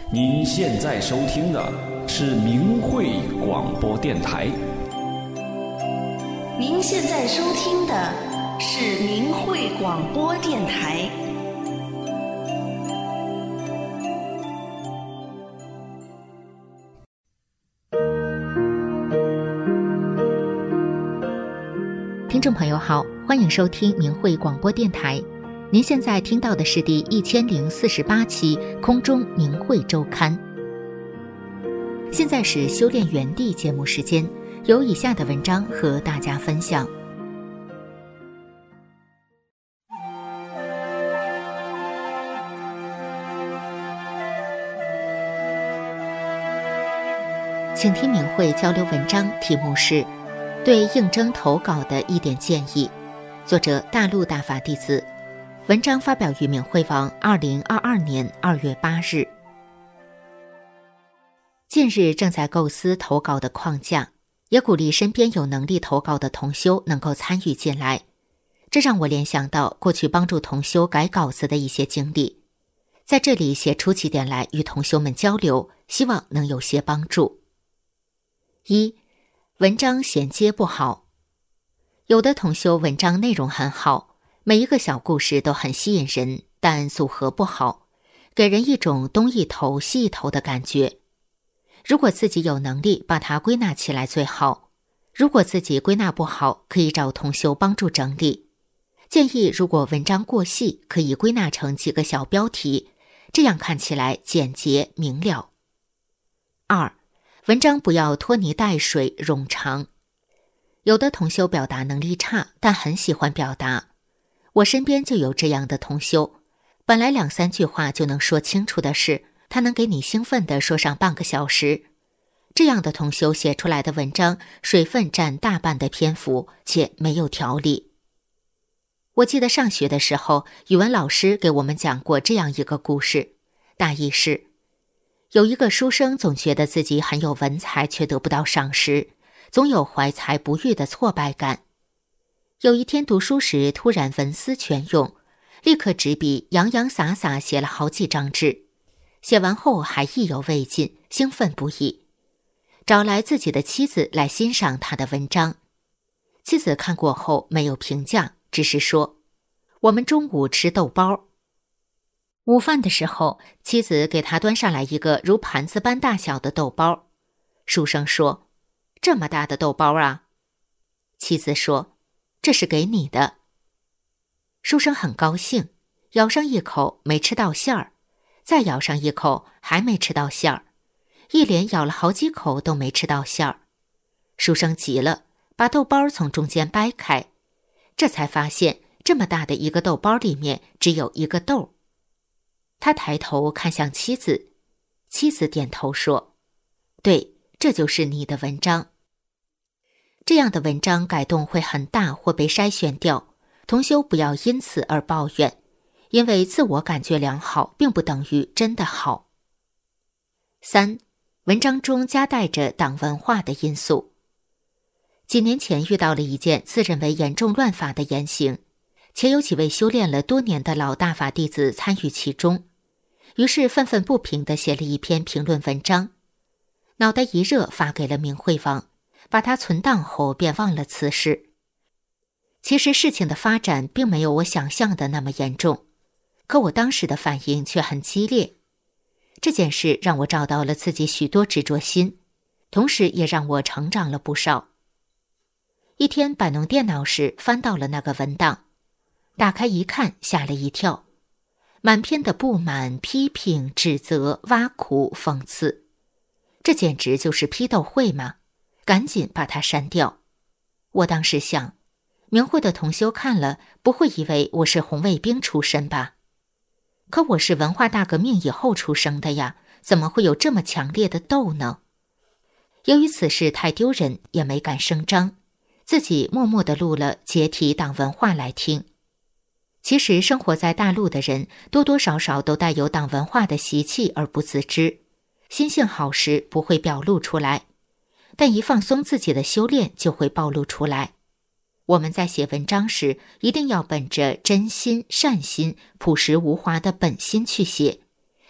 您现在收听的是明慧广播电台。 您现在收听的是明慧广播电台。 听众朋友好，欢迎收听明慧广播电台。您现在听到的是第1048期空中明慧周刊。现在是修炼园地节目时间，有以下的文章和大家分享。请听明慧交流文章，题目是对应征投稿的一点建议，作者大陆大法弟子。文章发表于明慧网2022年2月8日。近日正在构思投稿的框架，也鼓励身边有能力投稿的同修能够参与进来。这让我联想到过去帮助同修改稿子的一些经历，在这里写出几点来与同修们交流，希望能有些帮助。1. 文章衔接不好。有的同修文章内容很好，每一个小故事都很吸引人，但组合不好，给人一种东一头西一头的感觉。如果自己有能力把它归纳起来最好，如果自己归纳不好，可以找同修帮助整理。建议如果文章过细，可以归纳成几个小标题，这样看起来简洁明了。2. 文章不要拖泥带水冗长。有的同修表达能力差，但很喜欢表达。我身边就有这样的同修，本来2-3句话就能说清楚的事，他能给你兴奋地说上半个小时。这样的同修写出来的文章，水分占大半的篇幅，且没有条理。我记得上学的时候，语文老师给我们讲过这样一个故事，大意是，有一个书生总觉得自己很有文采，却得不到赏识，总有怀才不遇的挫败感。有一天读书时突然文思泉涌，立刻执笔洋洋洒洒写了好几张纸，写完后还意犹未尽，兴奋不已，找来自己的妻子来欣赏他的文章。妻子看过后没有评价，只是说，我们中午吃豆包。午饭的时候，妻子给他端上来一个如盘子般大小的豆包。书生说，这么大的豆包啊？妻子说，这是给你的。书生很高兴，咬上一口没吃到馅儿，再咬上一口还没吃到馅儿，一连咬了好几口都没吃到馅儿。书生急了，把豆包从中间掰开，这才发现这么大的一个豆包里面只有一个豆。他抬头看向妻子，妻子点头说，对，这就是你的文章。这样的文章改动会很大或被筛选掉，同修不要因此而抱怨，因为自我感觉良好并不等于真的好。3. 文章中夹带着党文化的因素。几年前遇到了一件自认为严重乱法的言行，且有几位修炼了多年的老大法弟子参与其中，于是愤愤不平地写了一篇评论文章，脑袋一热发给了明慧网，把它存档后便忘了此事。其实事情的发展并没有我想象的那么严重，可我当时的反应却很激烈。这件事让我找到了自己许多执着心，同时也让我成长了不少。一天摆弄电脑时翻到了那个文档，打开一看，吓了一跳，满篇的不满、批评、指责、挖苦、讽刺，这简直就是批斗会嘛！赶紧把它删掉。我当时想，明慧的同修看了不会以为我是红卫兵出身吧？可我是文化大革命以后出生的呀，怎么会有这么强烈的斗呢？由于此事太丢人，也没敢声张，自己默默地录了解体党文化来听。其实生活在大陆的人多多少少都带有党文化的习气而不自知，心性好时不会表露出来，但一放松自己的修炼就会暴露出来。我们在写文章时一定要本着真心、善心、朴实无华的本心去写，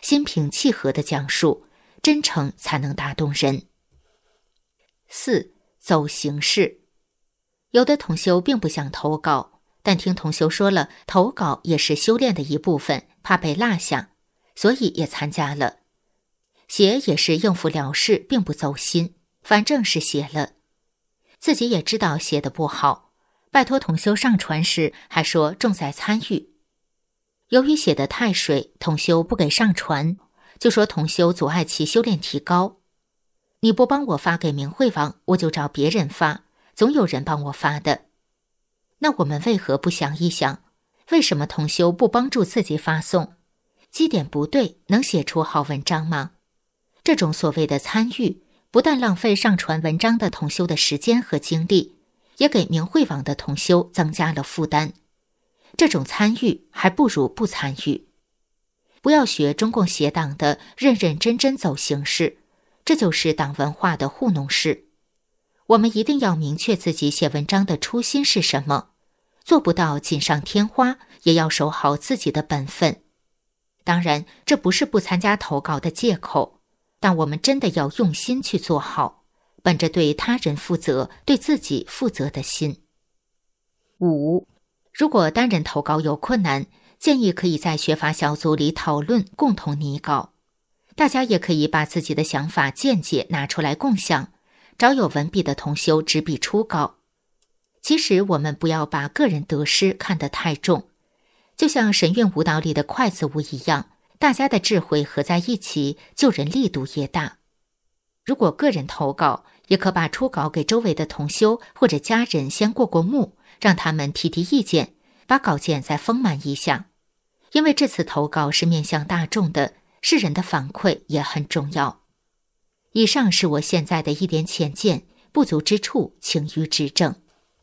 心平气和地讲述，真诚才能打动人。4. 走形式。有的同修并不想投稿，但听同修说了投稿也是修炼的一部分，怕被落下，所以也参加了。写也是应付了事，并不走心，反正是写了。自己也知道写的不好，拜托同修上传时还说重在参与。由于写得太水，同修不给上传，就说同修阻碍其修炼提高。你不帮我发给明慧网，我就找别人发，总有人帮我发的。那我们为何不想一想，为什么同修不帮助自己发送？基点不对，能写出好文章吗？这种所谓的参与，不但浪费上传文章的同修的时间和精力，也给明慧网的同修增加了负担。这种参与还不如不参与。不要学中共邪党的认认真真走形式，这就是党文化的糊弄式。我们一定要明确自己写文章的初心是什么，做不到锦上添花，也要守好自己的本分。当然，这不是不参加投稿的借口，但我们真的要用心去做好，本着对他人负责、对自己负责的心。5. 如果单人投稿有困难，建议可以在学法小组里讨论，共同拟稿。大家也可以把自己的想法见解拿出来共享，找有文笔的同修执笔初稿。其实我们不要把个人得失看得太重，就像神韵舞蹈里的筷子舞一样，大家的智慧合在一起，救人力度也大。如果个人投稿，也可把初稿给周围的同修或者家人先过过目，让他们提提意见，把稿件再丰满一下。因为这次投稿是面向大众的，世人的反馈也很重要。以上是我现在的一点浅见，不足之处请予指正。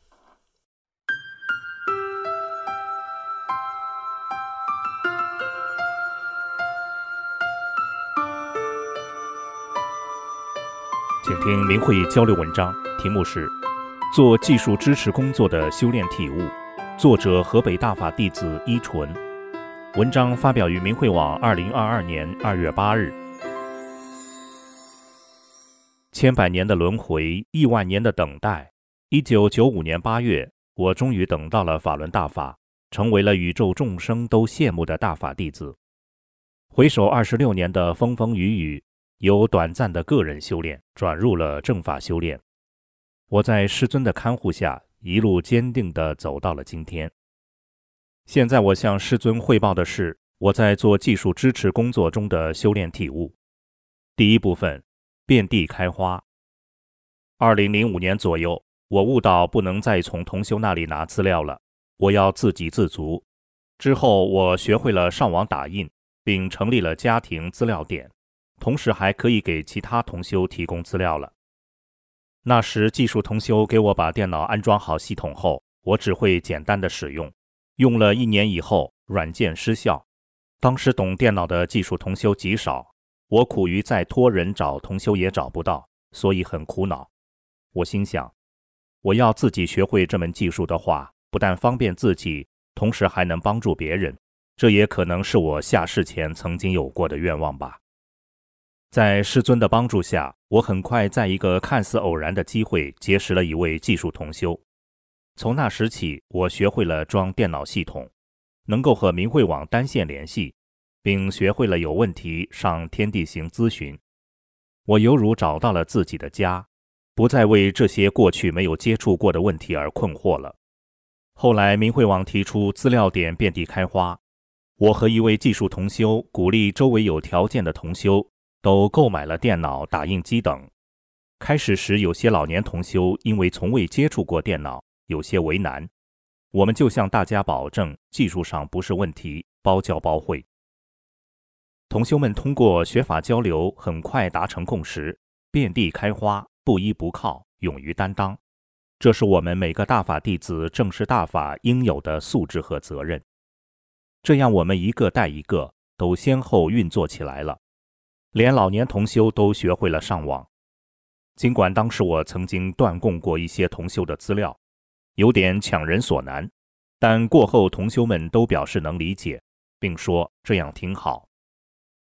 请听明慧交流文章，题目是做技术支持工作的修炼体悟，作者河北大法弟子依纯。文章发表于明慧网2022年2月8日。千百年的轮回，亿万年的等待。1995年8月，我终于等到了法轮大法，成为了宇宙众生都羡慕的大法弟子。回首26年的风风雨雨，由短暂的个人修炼转入了正法修炼。我在师尊的看护下，一路坚定地走到了今天。现在我向师尊汇报的是我在做技术支持工作中的修炼体悟。第一部分，遍地开花。2005年左右，我悟到不能再从同修那里拿资料了，我要自给自足。之后我学会了上网打印，并成立了家庭资料点，同时还可以给其他同修提供资料了。那时技术同修给我把电脑安装好系统后，我只会简单的使用，用了1年以后，软件失效。当时懂电脑的技术同修极少，我苦于再托人找同修也找不到，所以很苦恼。我心想，我要自己学会这门技术的话，不但方便自己，同时还能帮助别人，这也可能是我下世前曾经有过的愿望吧。在师尊的帮助下，我很快在一个看似偶然的机会结识了一位技术同修。从那时起，我学会了装电脑系统，能够和明慧网单线联系，并学会了有问题上天地行咨询。我犹如找到了自己的家，不再为这些过去没有接触过的问题而困惑了。后来明慧网提出资料点遍地开花，我和一位技术同修鼓励周围有条件的同修都购买了电脑、打印机等。开始时有些老年同修因为从未接触过电脑，有些为难，我们就向大家保证技术上不是问题，包教包会。同修们通过学法交流，很快达成共识，遍地开花，不依不靠，勇于担当。这是我们每个大法弟子正视大法应有的素质和责任。这样我们一个带一个，都先后运作起来了，连老年同修都学会了上网。尽管当时我曾经断供过一些同修的资料，有点强人所难，但过后同修们都表示能理解，并说这样挺好。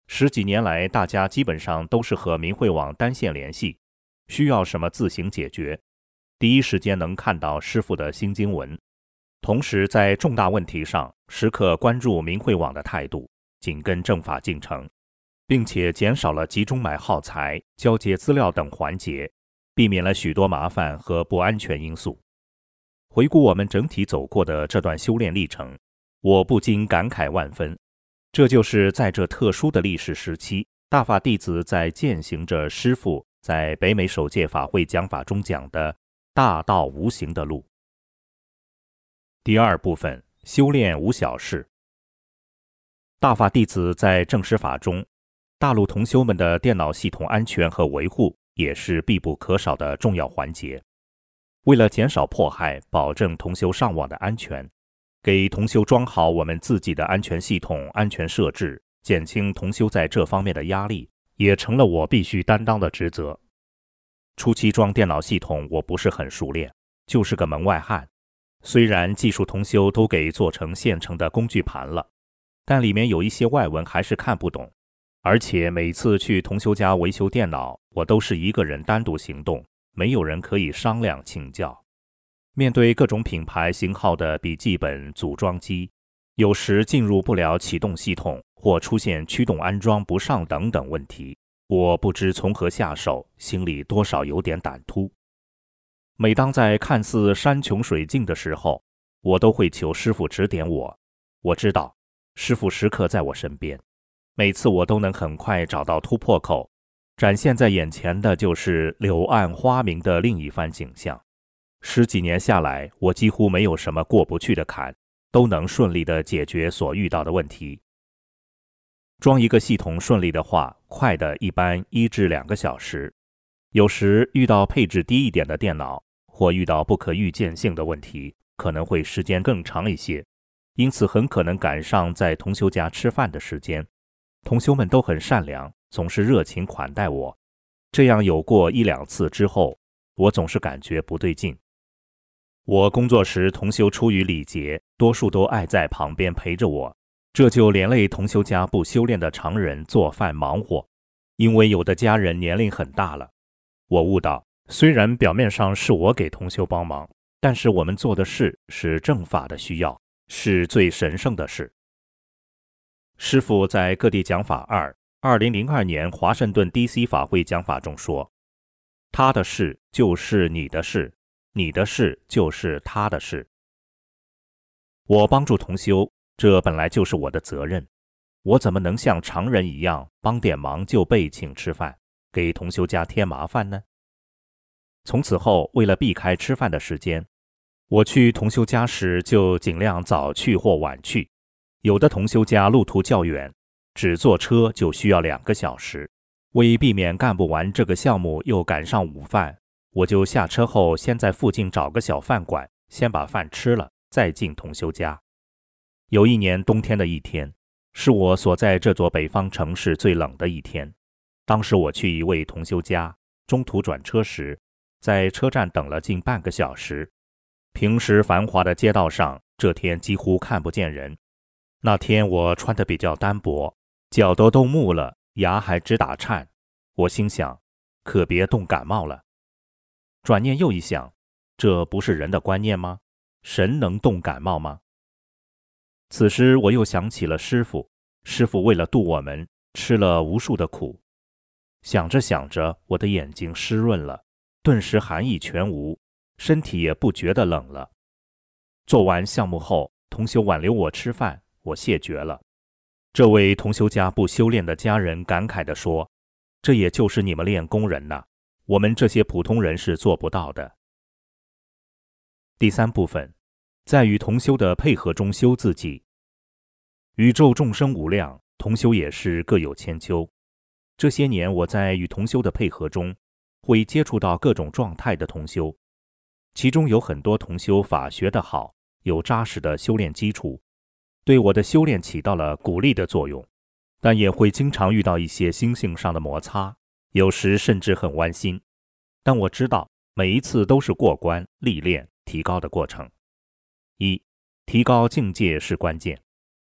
10几年来，大家基本上都是和明慧网单线联系，需要什么自行解决，第一时间能看到师父的新经文。同时在重大问题上时刻关注明慧网的态度，紧跟正法进程，并且减少了集中买耗材、交接资料等环节，避免了许多麻烦和不安全因素。回顾我们整体走过的这段修炼历程，我不禁感慨万分。这就是在这特殊的历史时期，大法弟子在践行着师父在北美首届法会讲法中讲的大道无形的路。第二部分，修炼无小事。大法弟子在正师法中，大陆同修们的电脑系统安全和维护也是必不可少的重要环节。为了减少迫害，保证同修上网的安全，给同修装好我们自己的安全系统、安全设置，减轻同修在这方面的压力，也成了我必须担当的职责。初期装电脑系统我不是很熟练，就是个门外汉。虽然技术同修都给做成现成的工具盘了，但里面有一些外文还是看不懂。而且每次去同修家维修电脑，我都是一个人单独行动，没有人可以商量请教。面对各种品牌型号的笔记本组装机，有时进入不了启动系统，或出现驱动安装不上等等问题，我不知从何下手，心里多少有点胆突。每当在看似山穷水尽的时候，我都会求师父指点我。我知道师父时刻在我身边，每次我都能很快找到突破口，展现在眼前的就是柳暗花明的另一番景象。10几年下来，我几乎没有什么过不去的坎，都能顺利地解决所遇到的问题。装一个系统顺利的话，快的一般1至2个小时，有时遇到配置低一点的电脑，或遇到不可预见性的问题，可能会时间更长一些，因此很可能赶上在同修家吃饭的时间。同修们都很善良，总是热情款待我。这样有过1、2次之后，我总是感觉不对劲。我工作时，同修出于礼节，多数都爱在旁边陪着我，这就连累同修家不修炼的常人做饭忙活，因为有的家人年龄很大了。我悟到，虽然表面上是我给同修帮忙，但是我们做的事是正法的需要，是最神圣的事。师父在各地讲法2002年华盛顿 DC 法会讲法中说，他的事就是你的事，你的事就是他的事。我帮助同修，这本来就是我的责任，我怎么能像常人一样帮点忙就被请吃饭，给同修家添麻烦呢？从此后，为了避开吃饭的时间，我去同修家时就尽量早去或晚去。有的同修家路途较远，只坐车就需要2个小时，为避免干不完这个项目又赶上午饭，我就下车后先在附近找个小饭馆，先把饭吃了，再进同修家。有一年冬天的一天，是我所在这座北方城市最冷的一天。当时我去一位同修家，中途转车时，在车站等了近半个小时。平时繁华的街道上，这天几乎看不见人。那天我穿得比较单薄，脚都冻木了，牙还直打颤。我心想，可别冻感冒了。转念又一想，这不是人的观念吗？神能冻感冒吗？此时我又想起了师父，师父为了度我们，吃了无数的苦。想着想着，我的眼睛湿润了，顿时寒意全无，身体也不觉得冷了。做完项目后，同修挽留我吃饭，我谢绝了。这位同修家不修炼的家人感慨地说，这也就是你们练功人呐，我们这些普通人是做不到的。第3部分，在与同修的配合中修自己。宇宙众生无量，同修也是各有千秋。这些年我在与同修的配合中，会接触到各种状态的同修，其中有很多同修法学得好，有扎实的修炼基础，对我的修炼起到了鼓励的作用，但也会经常遇到一些心性上的摩擦，有时甚至很剜心。但我知道每一次都是过关、历练、提高的过程。1. 提高境界是关键。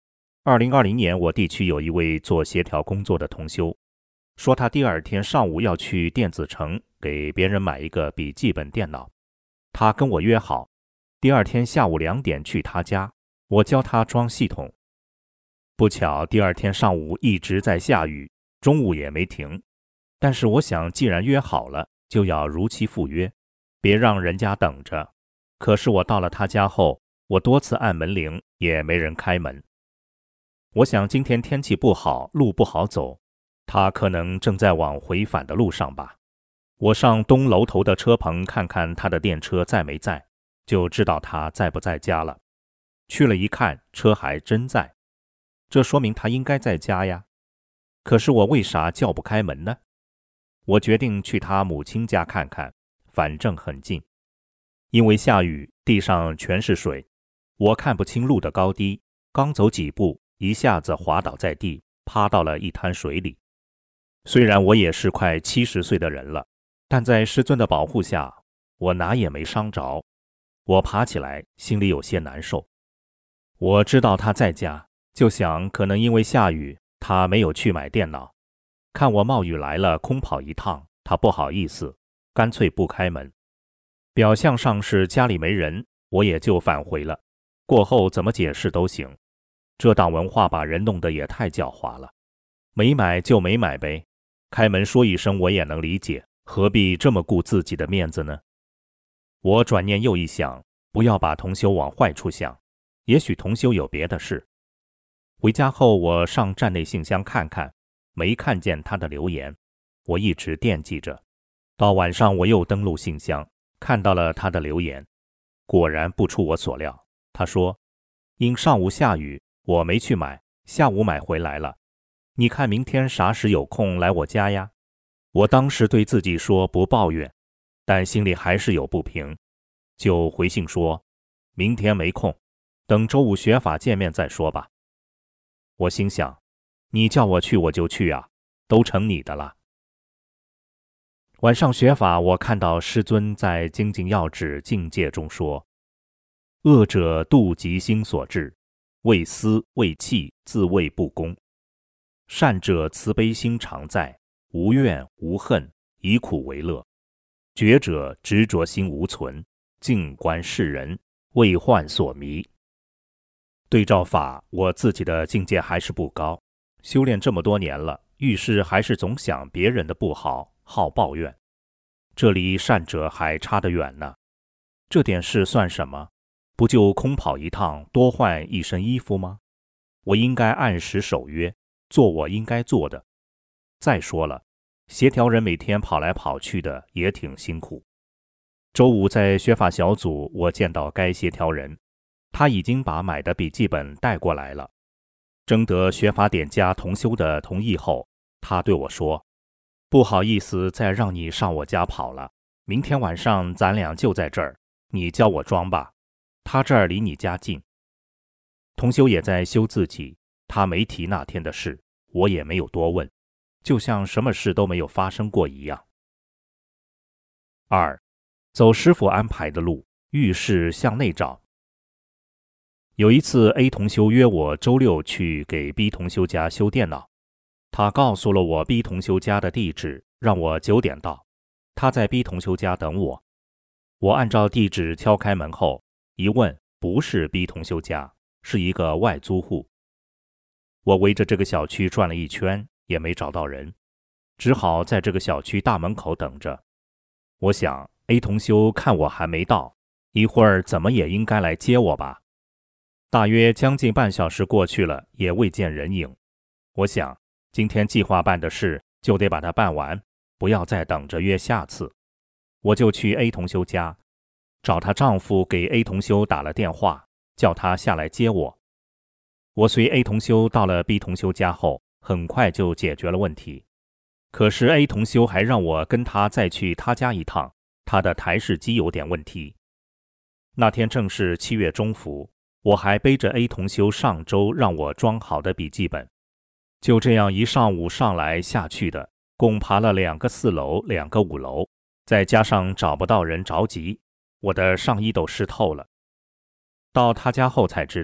2020年，我地区有一位做协调工作的同修，说他第二天上午要去电子城给别人买一个笔记本电脑。他跟我约好，第二天下午2点去他家，我教他装系统。不巧，第二天上午一直在下雨，中午也没停。但是我想，既然约好了，就要如期赴约，别让人家等着。可是我到了他家后，我多次按门铃，也没人开门。我想今天天气不好，路不好走，他可能正在往回返的路上吧。我上东楼头的车棚看看他的电车在没在，就知道他在不在家了。去了一看，车还真在，这说明他应该在家呀。可是我为啥叫不开门呢？我决定去他母亲家看看，反正很近。因为下雨，地上全是水，我看不清路的高低，刚走几步，一下子滑倒在地，趴到了一滩水里。虽然我也是快70岁的人了，但在师尊的保护下，我哪也没伤着。我爬起来，心里有些难受。我知道他在家，就想可能因为下雨，他没有去买电脑。看我冒雨来了，空跑一趟，他不好意思，干脆不开门。表象上是家里没人，我也就返回了。过后怎么解释都行。这党文化把人弄得也太狡猾了。没买就没买呗，开门说一声我也能理解，何必这么顾自己的面子呢？我转念又一想，不要把同修往坏处想，也许同修有别的事。回家后，我上站内信箱看看，没看见他的留言，我一直惦记着。到晚上我又登录信箱，看到了他的留言，果然不出我所料。他说，因上午下雨，我没去买，下午买回来了。你看明天啥时有空来我家呀？我当时对自己说不抱怨，但心里还是有不平，就回信说，明天没空，等周五学法见面再说吧。我心想，你叫我去我就去啊，都成你的了。晚上学法，我看到师尊在精进要旨境界中说，恶者妒极心所致，为私为气，自谓不公。善者慈悲心常在，无怨无恨，以苦为乐。觉者执着心无存，静观世人，为幻所迷。对照法，我自己的境界还是不高，修炼这么多年了，遇事还是总想别人的不好，好抱怨。这离善者还差得远呢。这点事算什么？不就空跑一趟，多换一身衣服吗？我应该按时守约，做我应该做的。再说了，协调人每天跑来跑去的也挺辛苦。周五在学法小组，我见到该协调人，他已经把买的笔记本带过来了。征得学法点家同修的同意后，他对我说，不好意思再让你上我家跑了，明天晚上咱俩就在这儿，你教我装吧，他这儿离你家近。同修也在修自己，他没提那天的事，我也没有多问，就像什么事都没有发生过一样。2. 走师父安排的路，遇事向内找。有一次 A 同修约我周六去给 B 同修家修电脑，他告诉了我 B 同修家的地址，让我9点到，他在 B 同修家等我。我按照地址敲开门后，一问不是 B 同修家，是一个外租户。我围着这个小区转了一圈，也没找到人，只好在这个小区大门口等着。我想 A 同修看我还没到，一会儿怎么也应该来接我吧。大约将近半小时过去了，也未见人影。我想今天计划办的事就得把它办完，不要再等着约下次。我就去 A 同修家，找她丈夫给 A 同修打了电话，叫他下来接我。我随 A 同修到了 B 同修家后，很快就解决了问题。可是 A 同修还让我跟他再去他家一趟，他的台式机有点问题。那天正是7月中伏，我还背着 A 同修上周让我装好的笔记本。就这样一上午上来下去的，共爬了2个4楼，2个5楼，再加上找不到人着急，我的上衣都湿透了。到他家后才知道，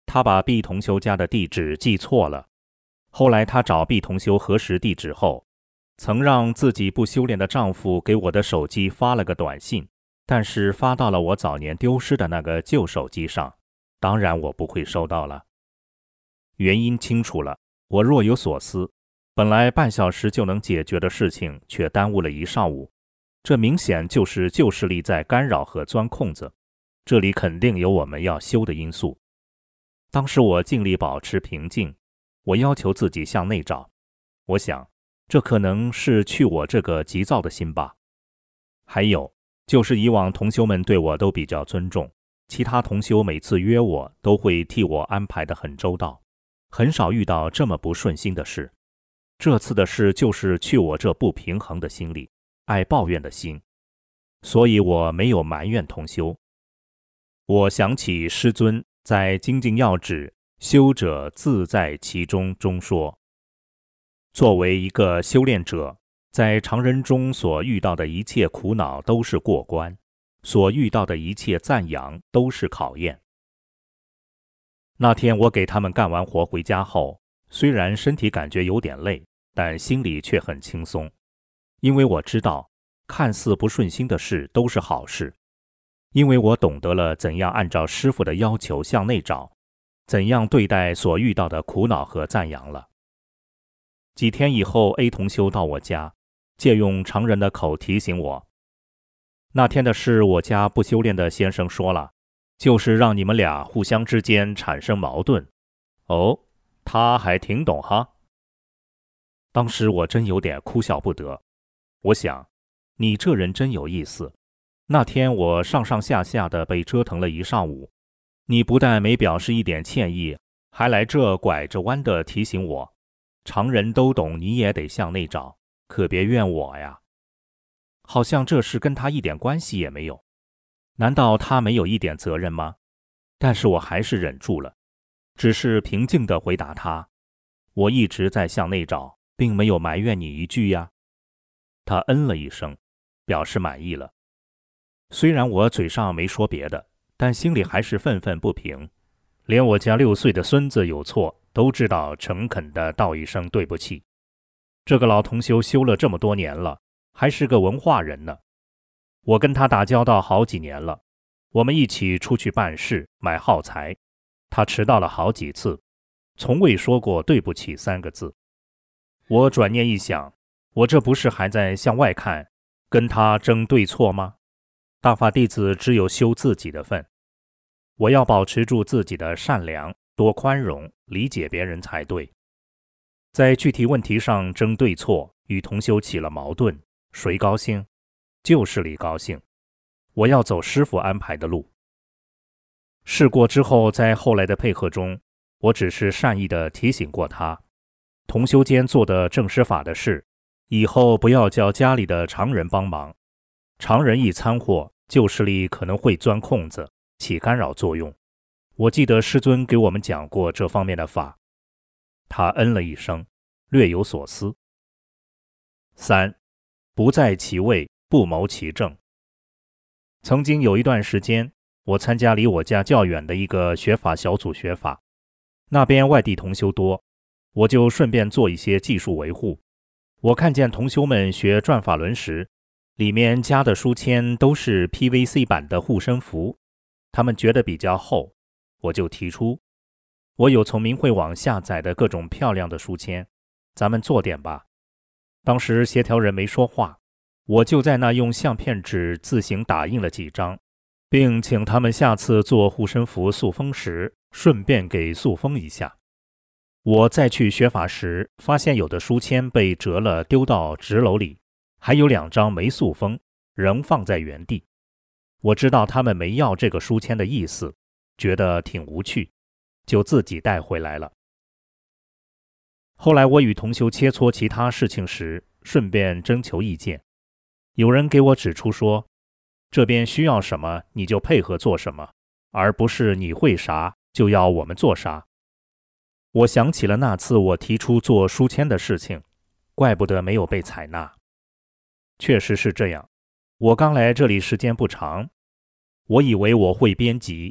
他把 B 同修家的地址记错了。后来他找 B 同修核实地址后，曾让自己不修炼的丈夫给我的手机发了个短信，但是发到了我早年丢失的那个旧手机上，当然我不会收到了。原因清楚了，我若有所思，本来半小时就能解决的事情却耽误了一上午，这明显就是旧势力在干扰和钻空子，这里肯定有我们要修的因素。当时我尽力保持平静，我要求自己向内找，我想这可能是去我这个急躁的心吧。还有就是以往同修们对我都比较尊重，其他同修每次约我都会替我安排得很周到，很少遇到这么不顺心的事。这次的事就是去我这不平衡的心里，爱抱怨的心，所以我没有埋怨同修。我想起师尊在《精进要旨修者自在其中》中说，作为一个修炼者，在常人中所遇到的一切苦恼都是过关，所遇到的一切赞扬都是考验。那天我给他们干完活回家后，虽然身体感觉有点累，但心里却很轻松，因为我知道看似不顺心的事都是好事，因为我懂得了怎样按照师父的要求向内找，怎样对待所遇到的苦恼和赞扬了。几天以后 A 同修到我家，借用常人的口提醒我，那天的事我家不修炼的先生说了，就是让你们俩互相之间产生矛盾。哦，他还挺懂哈。当时我真有点哭笑不得，我想你这人真有意思，那天我上上下下的被折腾了一上午，你不但没表示一点歉意，还来这拐着弯的提醒我，常人都懂，你也得向内找，可别怨我呀。好像这事跟他一点关系也没有，难道他没有一点责任吗？但是我还是忍住了，只是平静地回答他，我一直在向内找，并没有埋怨你一句呀。他嗯了一声，表示满意了。虽然我嘴上没说别的，但心里还是愤愤不平，连我家6岁的孙子有错都知道诚恳地道一声对不起。这个老同修修了这么多年了，还是个文化人呢。我跟他打交道好几年了，我们一起出去办事买耗材，他迟到了好几次，从未说过对不起3个字。我转念一想，我这不是还在向外看，跟他争对错吗？大法弟子只有修自己的份，我要保持住自己的善良，多宽容，理解别人才对。在具体问题上争对错，与同修起了矛盾，谁高兴？就是理高兴。我要走师父安排的路。事过之后，在后来的配合中，我只是善意地提醒过他，同修间做的正师法的事，以后不要叫家里的常人帮忙，常人一掺和，旧势力可能会钻空子，起干扰作用。我记得师尊给我们讲过这方面的法。他嗯了一声，略有所思。3. 不在其位，不谋其政。曾经有一段时间，我参加离我家较远的一个学法小组学法，那边外地同修多，我就顺便做一些技术维护。我看见同修们学转法轮时，里面加的书签都是 PVC 版的护身符，他们觉得比较厚，我就提出，我有从明慧网下载的各种漂亮的书签，咱们做点吧。当时协调人没说话，我就在那用相片纸自行打印了几张，并请他们下次做护身符塑封时，顺便给塑封一下。我再去学法时，发现有的书签被折了丢到纸篓里，还有2张没塑封，仍放在原地。我知道他们没要这个书签的意思，觉得挺无趣，就自己带回来了。后来我与同修切磋其他事情时，顺便征求意见。有人给我指出说，这边需要什么你就配合做什么，而不是你会啥就要我们做啥。我想起了那次我提出做书签的事情，怪不得没有被采纳。确实是这样，我刚来这里时间不长，我以为我会编辑，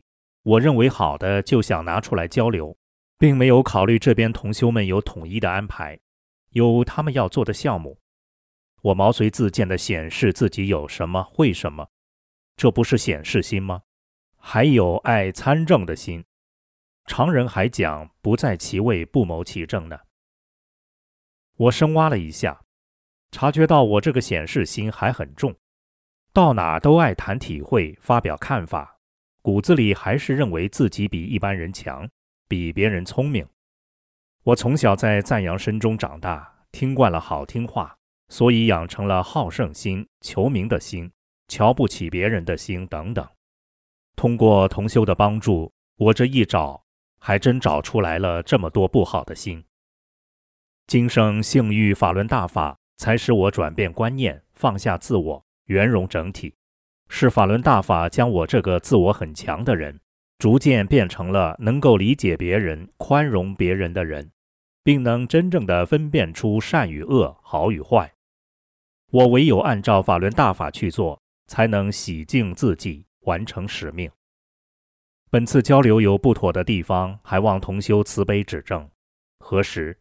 我认为好的就想拿出来交流，并没有考虑这边同修们有统一的安排，有他们要做的项目。我毛遂自荐地显示自己有什么会什么，这不是显示心吗？还有爱参政的心，常人还讲不在其位不谋其政呢。我深挖了一下，察觉到我这个显示心还很重，到哪都爱谈体会，发表看法，骨子里还是认为自己比一般人强，比别人聪明。我从小在赞扬声中长大，听惯了好听话，所以养成了好胜心、求名的心、瞧不起别人的心等等。通过同修的帮助，我这一找，还真找出来了这么多不好的心。今生幸遇法轮大法，才使我转变观念，放下自我，圆融整体。是法轮大法将我这个自我很强的人，逐渐变成了能够理解别人、宽容别人的人，并能真正地分辨出善与恶、好与坏。我唯有按照法轮大法去做，才能洗净自己，完成使命。本次交流有不妥的地方，还望同修慈悲指正。何时？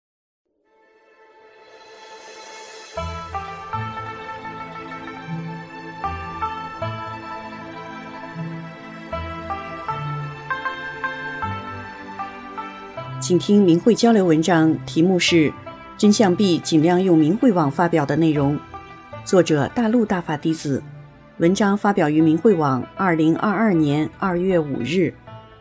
请听明慧交流文章，题目是真相币尽量用明慧网发表的内容，作者大陆大法弟子，文章发表于明慧网2022年2月5日。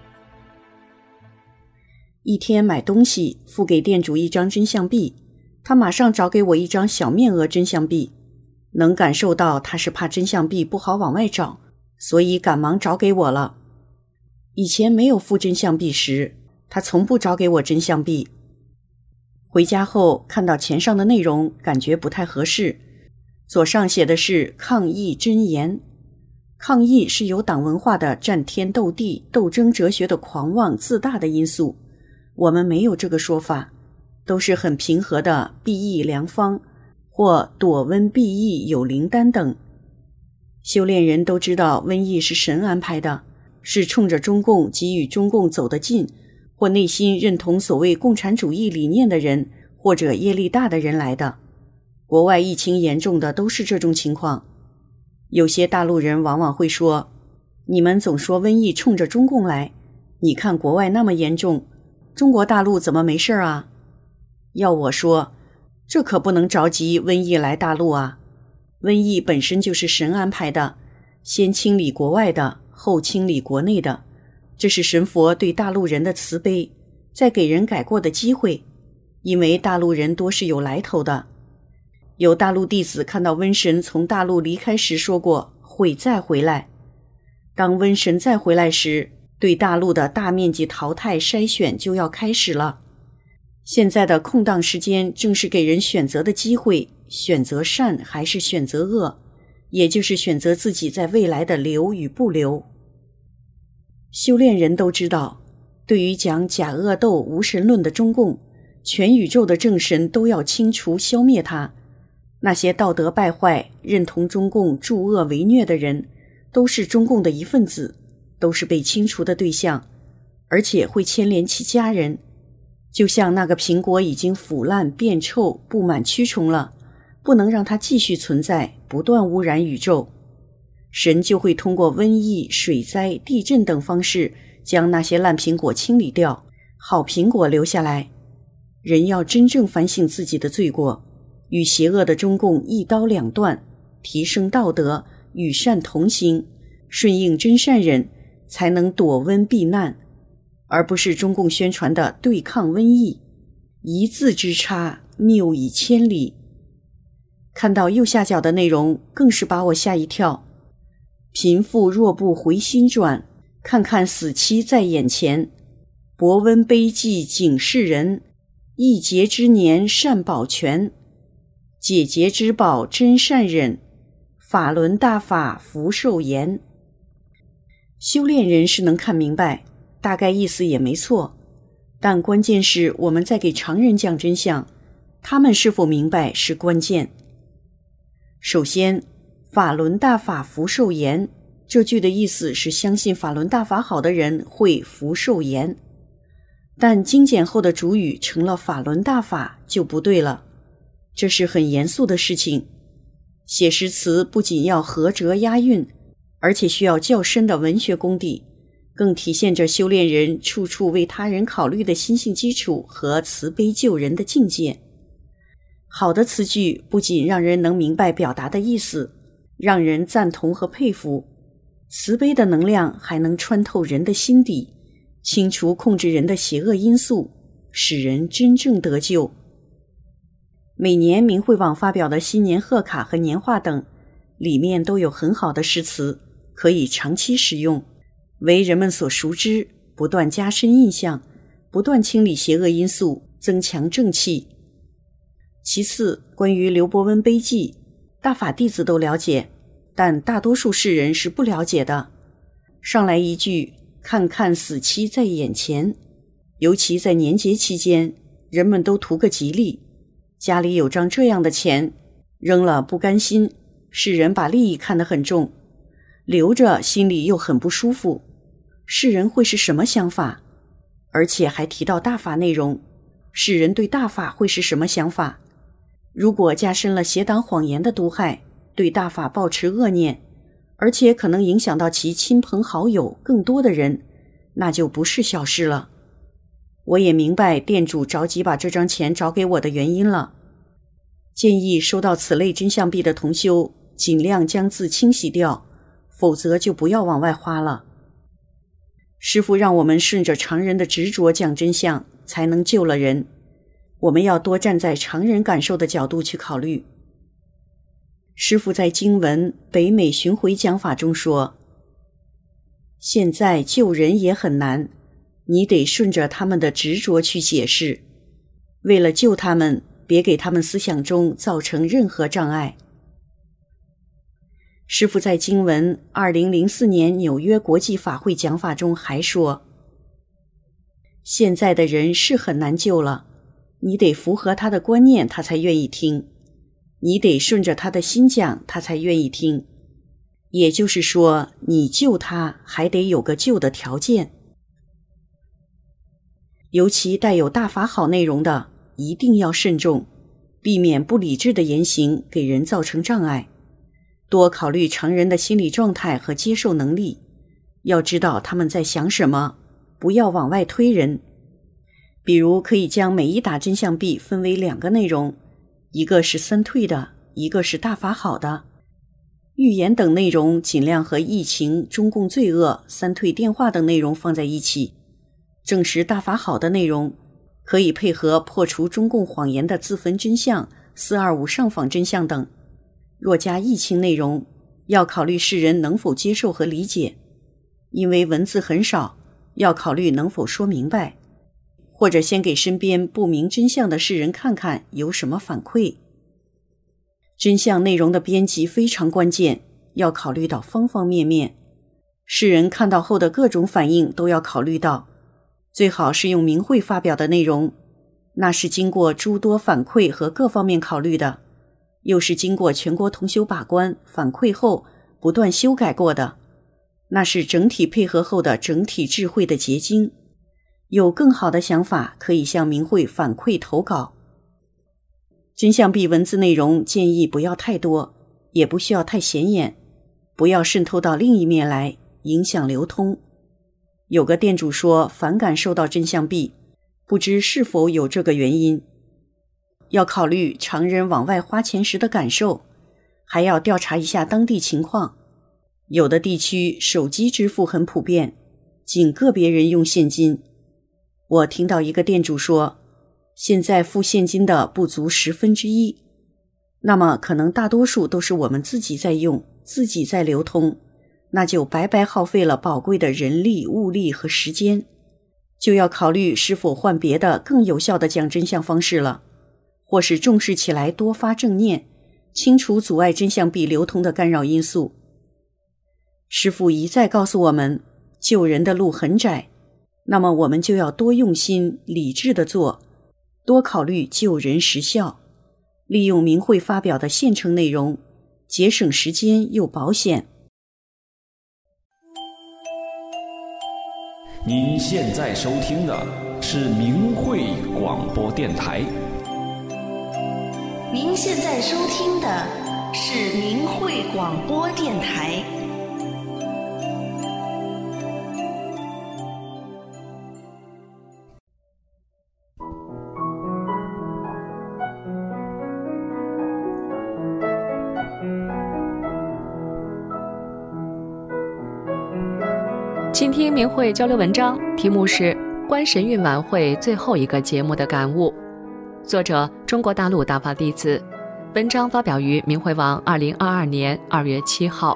一天买东西，付给店主一张真相币，他马上找给我一张小面额真相币，能感受到他是怕真相币不好往外找，所以赶忙找给我了。以前没有付真相币时，他从不找给我真相币。回家后看到钱上的内容，感觉不太合适。左上写的是抗议真言，抗议是有党文化的战天斗地、斗争哲学的狂妄自大的因素，我们没有这个说法，都是很平和的避疫良方，或躲瘟避疫有灵丹等。修炼人都知道瘟疫是神安排的，是冲着中共及与中共走得近，或内心认同所谓共产主义理念的人，或者业力大的人来的。国外疫情严重的都是这种情况。有些大陆人往往会说，你们总说瘟疫冲着中共来，你看国外那么严重，中国大陆怎么没事啊？要我说，这可不能着急瘟疫来大陆啊。瘟疫本身就是神安排的，先清理国外的，后清理国内的，这是神佛对大陆人的慈悲，再给人改过的机会，因为大陆人多是有来头的。有大陆弟子看到瘟神从大陆离开时说过会再回来，当瘟神再回来时，对大陆的大面积淘汰筛选就要开始了。现在的空档时间正是给人选择的机会，选择善还是选择恶，也就是选择自己在未来的留与不留。修炼人都知道，对于讲假恶斗无神论的中共，全宇宙的正神都要清除消灭它。那些道德败坏、认同中共助恶为虐的人，都是中共的一份子，都是被清除的对象，而且会牵连其家人。就像那个苹果已经腐烂变臭，布满蛆虫了，不能让它继续存在，不断污染宇宙。神就会通过瘟疫、水灾、地震等方式，将那些烂苹果清理掉，好苹果留下来。人要真正反省自己的罪过，与邪恶的中共一刀两断，提升道德，与善同行，顺应真善忍，才能躲瘟避难，而不是中共宣传的对抗瘟疫。一字之差，谬以千里。看到右下角的内容，更是把我吓一跳。贫富若不回心转，看看死期在眼前。博温悲寂警示人，一劫之年善保全。解结之宝真善忍，法轮大法福寿延。修炼人是能看明白，大概意思也没错，但关键是我们在给常人讲真相，他们是否明白是关键。首先，法轮大法福寿延这句的意思是相信法轮大法好的人会福寿延，但精简后的主语成了法轮大法就不对了，这是很严肃的事情。写诗词不仅要合辙押韵，而且需要较深的文学功底，更体现着修炼人处处为他人考虑的心性基础和慈悲救人的境界。好的词句不仅让人能明白表达的意思，让人赞同和佩服，慈悲的能量还能穿透人的心底，清除控制人的邪恶因素，使人真正得救。每年明慧网发表的新年贺卡和年画等，里面都有很好的诗词，可以长期使用，为人们所熟知，不断加深印象，不断清理邪恶因素，增强正气。其次，关于刘伯温碑记，大法弟子都了解，但大多数世人是不了解的。上来一句看看死期在眼前，尤其在年节期间，人们都图个吉利，家里有张这样的钱，扔了不甘心，世人把利益看得很重，留着心里又很不舒服，世人会是什么想法？而且还提到大法内容，世人对大法会是什么想法？如果加深了邪党谎言的毒害，对大法抱持恶念，而且可能影响到其亲朋好友更多的人，那就不是小事了。我也明白店主着急把这张钱找给我的原因了，建议收到此类真相币的同修尽量将字清洗掉，否则就不要往外花了。师父让我们顺着常人的执着讲真相，才能救了人。我们要多站在常人感受的角度去考虑。师父在经文北美巡回讲法中说，现在救人也很难，你得顺着他们的执着去解释，为了救他们，别给他们思想中造成任何障碍。师父在经文2004年纽约国际法会讲法中还说，现在的人是很难救了，你得符合他的观念，他才愿意听，你得顺着他的心讲，他才愿意听。也就是说，你救他还得有个救的条件。尤其带有大法好内容的，一定要慎重，避免不理智的言行给人造成障碍。多考虑常人的心理状态和接受能力，要知道他们在想什么，不要往外推人。比如可以将每一打真相币分为2个内容，一个是三退的，一个是大法好的。预言等内容尽量和疫情、中共罪恶、三退电话等内容放在一起，证实大法好的内容可以配合破除中共谎言的自焚真相、425上访真相等。若加疫情内容，要考虑世人能否接受和理解，因为文字很少，要考虑能否说明白，或者先给身边不明真相的世人看看有什么反馈。真相内容的编辑非常关键，要考虑到方方面面，世人看到后的各种反应都要考虑到，最好是用明慧发表的内容，那是经过诸多反馈和各方面考虑的，又是经过全国同修把关反馈后不断修改过的，那是整体配合后的整体智慧的结晶。有更好的想法，可以向明慧反馈投稿。真相币文字内容建议不要太多，也不需要太显眼，不要渗透到另一面来，影响流通。有个店主说反感收到真相币，不知是否有这个原因。要考虑常人往外花钱时的感受，还要调查一下当地情况。有的地区手机支付很普遍，仅个别人用现金。我听到一个店主说，现在付现金的不足1/10，那么可能大多数都是我们自己在用，自己在流通，那就白白耗费了宝贵的人力、物力和时间，就要考虑是否换别的更有效的讲真相方式了，或是重视起来多发正念，清除阻碍真相币流通的干扰因素。师父一再告诉我们，救人的路很窄，那么我们就要多用心理智地做，多考虑救人实效，利用明慧发表的现成内容，节省时间又保险。 您现在收听的是明慧广播电台。 您现在收听的是明慧广播电台。 倾听明慧交流文章，题目是观神韵晚会最后一个节目的感悟，作者中国大陆大法弟子，文章发表于明慧网2022年2月7号。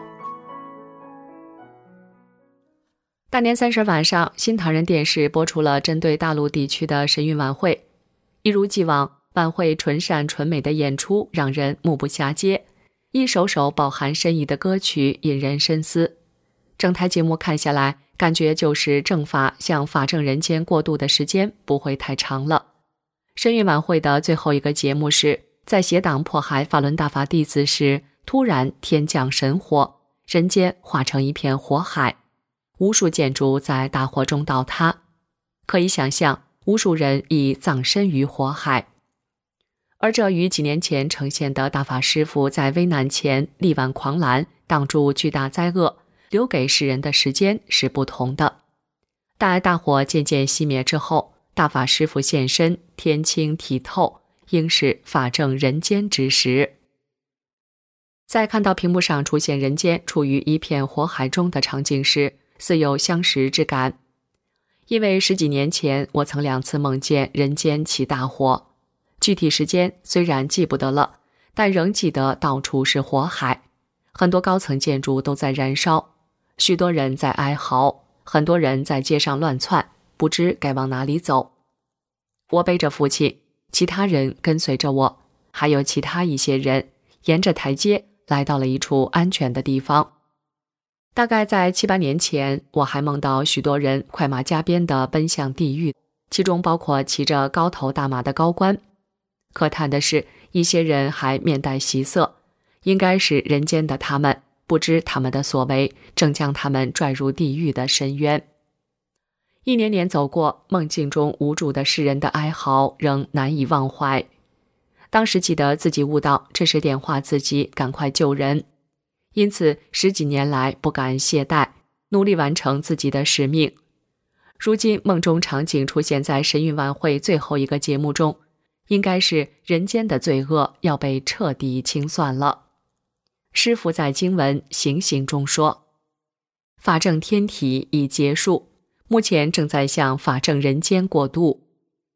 大年30晚上，新唐人电视播出了针对大陆地区的神韵晚会，一如既往，晚会纯善纯美的演出让人目不暇接，一首首饱含深意的歌曲引人深思。整台节目看下来，感觉就是正法向法正人间过渡的时间不会太长了。神韵晚会的最后一个节目是在邪党迫害法轮大法弟子时，突然天降神火，人间化成一片火海，无数建筑在大火中倒塌，可以想象无数人已葬身于火海。而这与几年前呈现的大法师父在危难前力挽狂澜，挡住巨大灾厄，留给世人的时间是不同的。待大火渐渐熄灭之后，大法师父现身，天清体透，应是法正人间之时。在看到屏幕上出现人间处于一片火海中的场景时，似有相识之感。因为10几年前我曾2次梦见人间起大火，具体时间虽然记不得了，但仍记得到处是火海，很多高层建筑都在燃烧，许多人在哀嚎，很多人在街上乱窜，不知该往哪里走。我背着父亲，其他人跟随着我，还有其他一些人，沿着台阶来到了一处安全的地方。大概在7、8年前，我还梦到许多人快马加鞭地奔向地狱，其中包括骑着高头大马的高官。可叹的是，一些人还面带喜色，应该是人间的他们，不知他们的所为正将他们拽入地狱的深渊。一年年走过，梦境中无助的世人的哀嚎仍难以忘怀。当时记得自己悟到这是点化自己赶快救人，因此10几年来不敢懈怠，努力完成自己的使命。如今梦中场景出现在神韵晚会最后一个节目中，应该是人间的罪恶要被彻底清算了。师父在经文行刑中说，法正天体已结束，目前正在向法正人间过渡。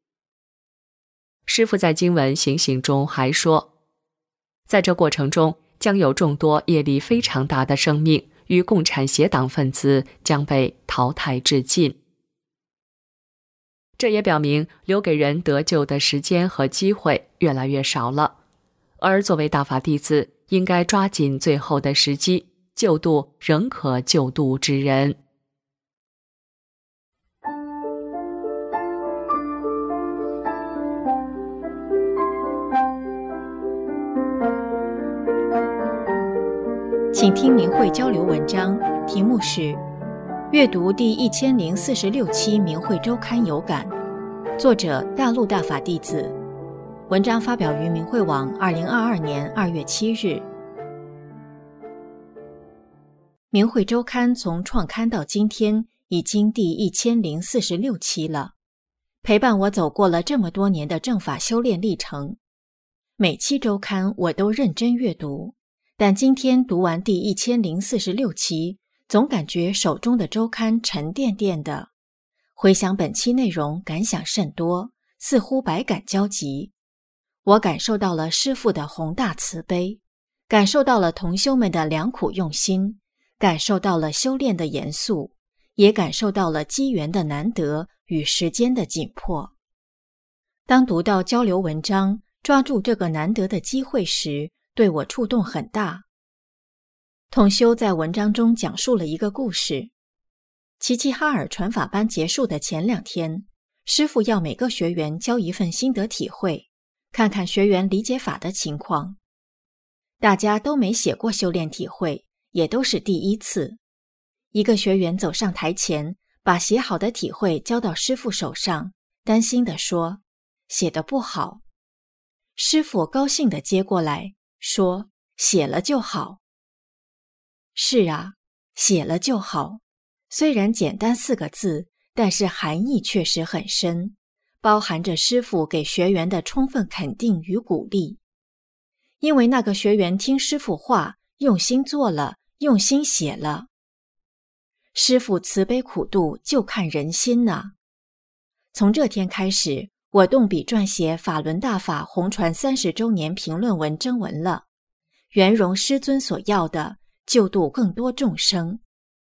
师父在经文行刑中还说，在这过程中将有众多业力非常大的生命与共产邪党分子将被淘汰致尽。这也表明留给人得救的时间和机会越来越少了，而作为大法弟子，应该抓紧最后的时机，救度仍可救度之人。 请听明慧交流文章，题目是阅读第1046期明慧周刊有感，作者大陆大法弟子，文章发表于明慧网2022年2月7日。明慧周刊从创刊到今天已经第1046期了，陪伴我走过了这么多年的正法修炼历程。每期周刊我都认真阅读，但今天读完第1046期，总感觉手中的周刊沉甸甸的。回想本期内容，感想甚多，似乎百感交集。我感受到了师父的宏大慈悲，感受到了同修们的良苦用心，感受到了修炼的严肃，也感受到了机缘的难得与时间的紧迫。当读到交流文章，抓住这个难得的机会时，对我触动很大。同修在文章中讲述了一个故事。齐齐哈尔传法班结束的前2天，师父要每个学员交一份心得体会，看看学员理解法的情况。大家都没写过修炼体会，也都是第一次。一个学员走上台前， 把写好的体会交到师父手上，担心地说：“写得不好。”师父高兴地接过来，说：“写了就好。”是啊，写了就好。虽然简单4个字，但是含义确实很深，包含着师父给学员的充分肯定与鼓励。因为那个学员听师父话，用心做了，用心写了。师父慈悲苦度，就看人心呐。从这天开始，我动笔撰写法轮大法弘传30周年评论文征文了，圆融师尊所要的，救度更多众生。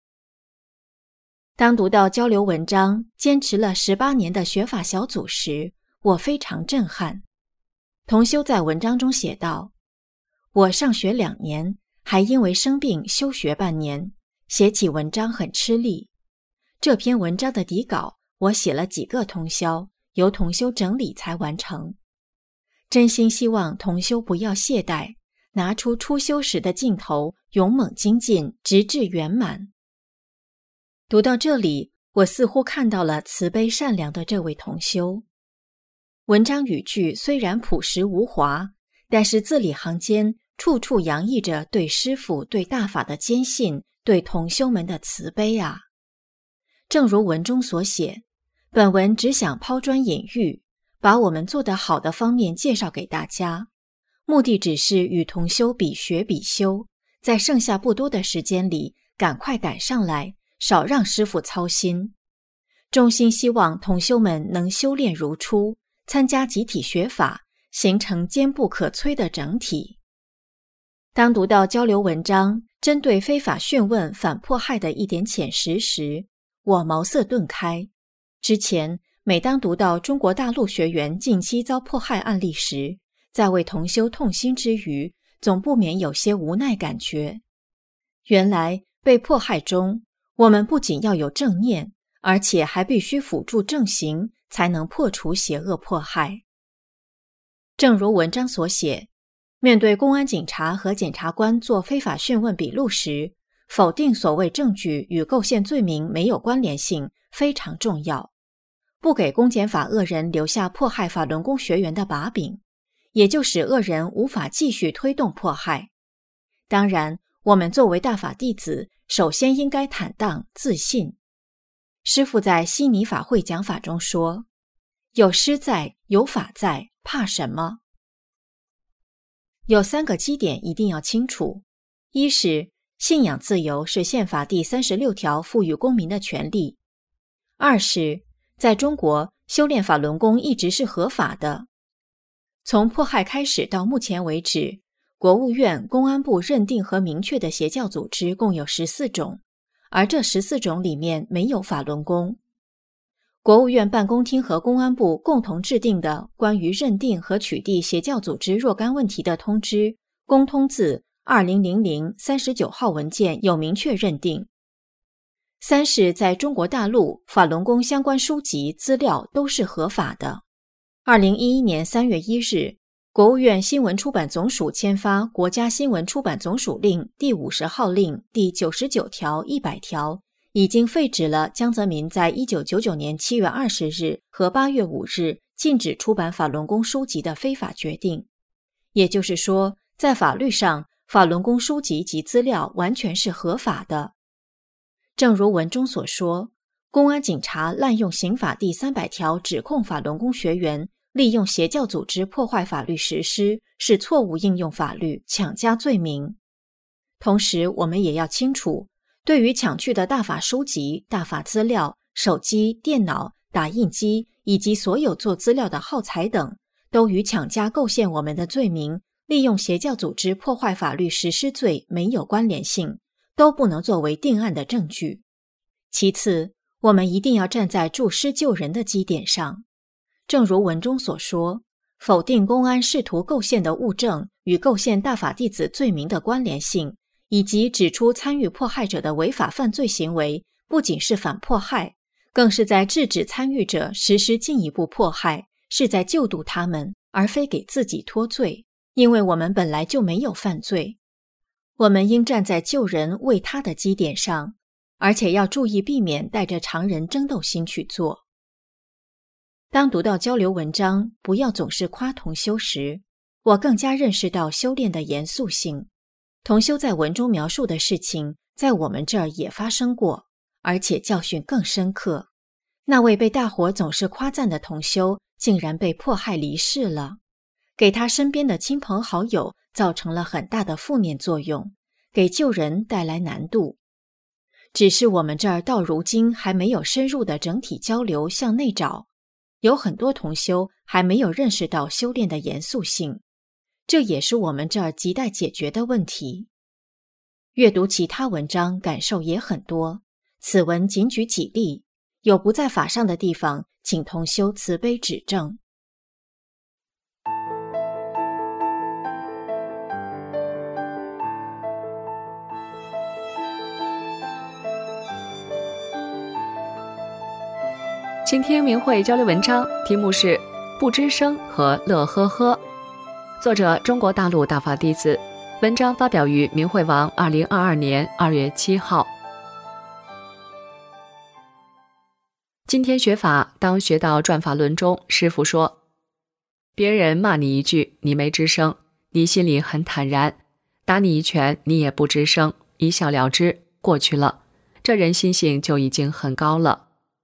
当读到交流文章坚持了18年的学法小组时，我非常震撼。同修在文章中写道：“我上学2年，还因为生病休学半年，写起文章很吃力。这篇文章的底稿我写了几个通宵，由同修整理才完成。真心希望同修不要懈怠，拿出初修时的劲头，勇猛精进，直至圆满。”读到这里，我似乎看到了慈悲善良的这位同修。文章语句虽然朴实无华，但是字里行间处处洋溢着对师父、对大法的坚信，对同修们的慈悲啊。正如文中所写，本文只想抛砖引玉，把我们做得好的方面介绍给大家，目的只是与同修比学比修，在剩下不多的时间里赶快赶上来，少让师父操心。衷心希望同修们能修炼如初，参加集体学法，形成坚不可摧的整体。当读到交流文章针对非法讯问反迫害的一点浅识时，我茅塞顿开。之前每当读到中国大陆学员近期遭迫害案例时，在为同修痛心之余，总不免有些无奈感觉。原来被迫害中，我们不仅要有正念，而且还必须辅助正行，才能破除邪恶迫害。正如文章所写，面对公安警察和检察官做非法讯问笔录时，否定所谓证据与构陷罪名没有关联性非常重要，不给公检法恶人留下迫害法轮功学员的把柄，也就使恶人无法继续推动迫害。当然，我们作为大法弟子，首先应该坦荡自信。师父在悉尼法会讲法中说：“有师在，有法在，怕什么？”有3个基点一定要清楚：一是信仰自由是宪法第36条赋予公民的权利；二是在中国修炼法轮功一直是合法的。从迫害开始到目前为止，国务院、公安部认定和明确的邪教组织共有14种，而这14种里面没有法轮功。国务院办公厅和公安部共同制定的关于认定和取缔邪教组织若干问题的通知公通字200039号文件有明确认定。三是在中国大陆，法轮功相关书籍资料都是合法的。2011年3月1日，国务院新闻出版总署签发《国家新闻出版总署令》第50号令第99条、100条，已经废止了江泽民在1999年7月20日和8月5日禁止出版法轮功书籍的非法决定。也就是说，在法律上，法轮功书籍及资料完全是合法的。正如文中所说，公安警察滥用刑法第300条指控法轮功学员利用邪教组织破坏法律实施，是错误应用法律，强加罪名。同时，我们也要清楚，对于抢去的大法书籍、大法资料、手机、电脑、打印机以及所有做资料的耗材等，都与强加构陷我们的罪名，利用邪教组织破坏法律实施罪没有关联性，都不能作为定案的证据。其次，我们一定要站在助师救人的基点上。正如文中所说，否定公安试图构陷的物证与构陷大法弟子罪名的关联性，以及指出参与迫害者的违法犯罪行为不仅是反迫害，更是在制止参与者实施进一步迫害，是在救度他们，而非给自己脱罪。因为我们本来就没有犯罪，我们应站在救人为他的基点上， 而且要注意避免带着常人争斗心去做。当读到交流文章不要总是夸同修时，我更加认识到修炼的严肃性。同修在文中描述的事情，在我们这儿也发生过，而且教训更深刻。那位被大伙总是夸赞的同修，竟然被迫害离世了，给他身边的亲朋好友造成了很大的负面作用，给救人带来难度。只是我们这儿到如今还没有深入的整体交流向内找，有很多同修还没有认识到修炼的严肃性，这也是我们这儿亟待解决的问题。阅读其他文章感受也很多，此文仅举几例，有不在法上的地方，请同修慈悲指正。 请听明慧交流文章，题目是《不吱声和乐呵呵》，作者中国大陆大法弟子，文章发表于明慧网2022年2月7号。今天学法，当学到转法轮中，师父说，别人骂你一句，你没吱声，你心里很坦然；打你一拳，你也不吱声，一笑了之，过去了，这人心性就已经很高了。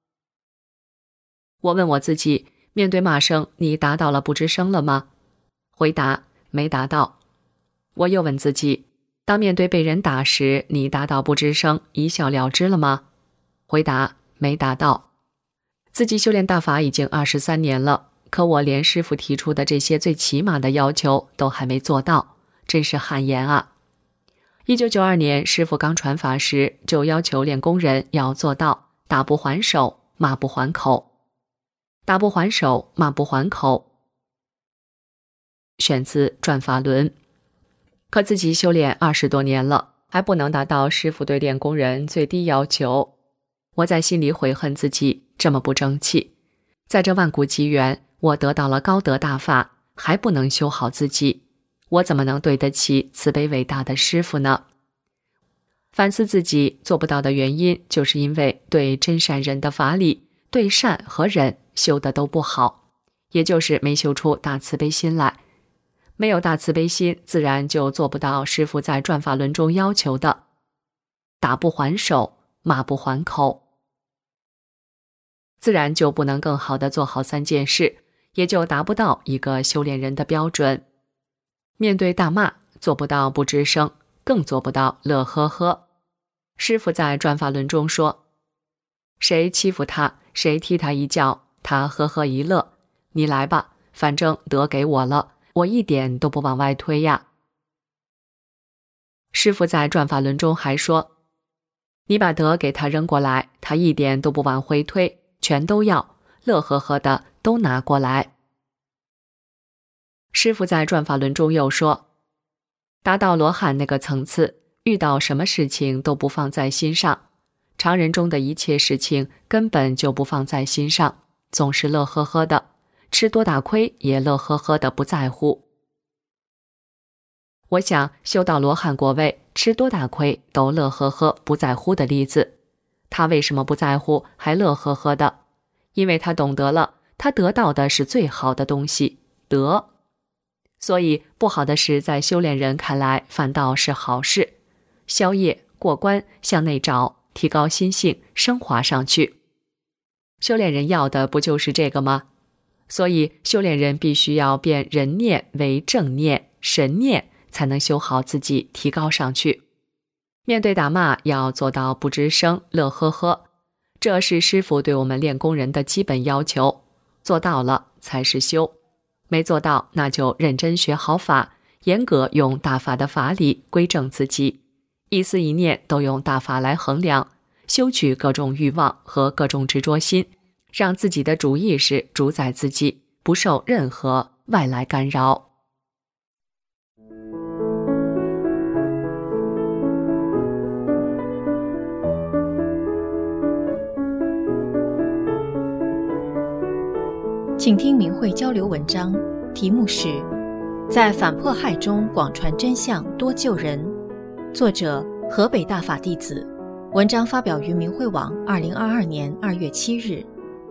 我问我自己，面对骂声，你达到了不吱声了吗？回答，没达到。我又问自己，当面对被人打时，你达到不吱声，一笑了之了吗？回答，没达到。自己修炼大法已经23年了，可我连师父提出的这些最起码的要求都还没做到，真是汗颜啊。1992年师父刚传法时，就要求练功人要做到打不还手，骂不还口。打不还手，骂不还口，选自转法轮。可自己修炼20多年了，还不能达到师父对练功人最低要求。我在心里悔恨自己这么不争气，在这万古机缘，我得到了高德大法，还不能修好自己，我怎么能对得起慈悲伟大的师父呢？反思自己做不到的原因，就是因为对真善忍的法理，对善和忍修的都不好，也就是没修出大慈悲心来。没有大慈悲心，自然就做不到师父在转法轮中要求的打不还手，骂不还口，自然就不能更好地做好3件事，也就达不到一个修炼人的标准。面对大骂，做不到不吱声，更做不到乐呵呵。师父在转法轮中说，谁欺负他，谁踢他一脚，他呵呵一乐，你来吧，反正德给我了，我一点都不往外推呀。师父在转法轮中还说，你把德给他扔过来，他一点都不往回推，全都要，乐呵呵的都拿过来。师父在转法轮中又说，达到罗汉那个层次，遇到什么事情都不放在心上，常人中的一切事情根本就不放在心上，总是乐呵呵的，吃多大亏也乐呵呵的不在乎。我想修到罗汉果位，吃多大亏都乐呵呵不在乎的例子，他为什么不在乎还乐呵呵的？因为他懂得了，他得到的是最好的东西，德。所以不好的事在修炼人看来反倒是好事，消业过关，向内找，提高心性，升华上去。修炼人要的不就是这个吗？所以修炼人必须要变人念为正念、神念，才能修好自己，提高上去。面对打骂，要做到不吱声，乐呵呵，这是师父对我们练功人的基本要求，做到了才是修，没做到那就认真学好法，严格用大法的法理规正自己，一思一念都用大法来衡量，修去各种欲望和各种执着心，让自己的主意识主宰自己，不受任何外来干扰。 请听明慧交流文章，题目是在反迫害中广传真相，多救人。作者河北大法弟子， 文章发表于明慧网2022年2月7日。